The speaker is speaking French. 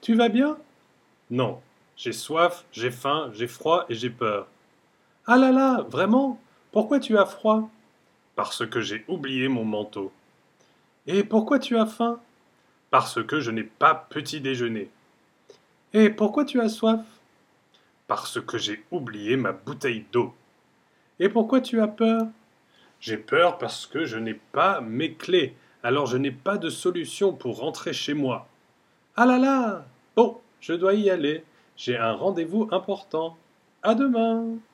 Tu vas bien? Non. J'ai soif, j'ai faim, j'ai froid et j'ai peur. Ah là là, vraiment? Pourquoi tu as froid? Parce que j'ai oublié mon manteau. Et pourquoi tu as faim? Parce que je n'ai pas petit déjeuner. Et pourquoi tu as soif? Parce que j'ai oublié ma bouteille d'eau. Et pourquoi tu as peur? J'ai peur parce que je n'ai pas mes clés, alors je n'ai pas de solution pour rentrer chez moi. Ah là là! Bon, je dois y aller. J'ai un rendez-vous important. À demain!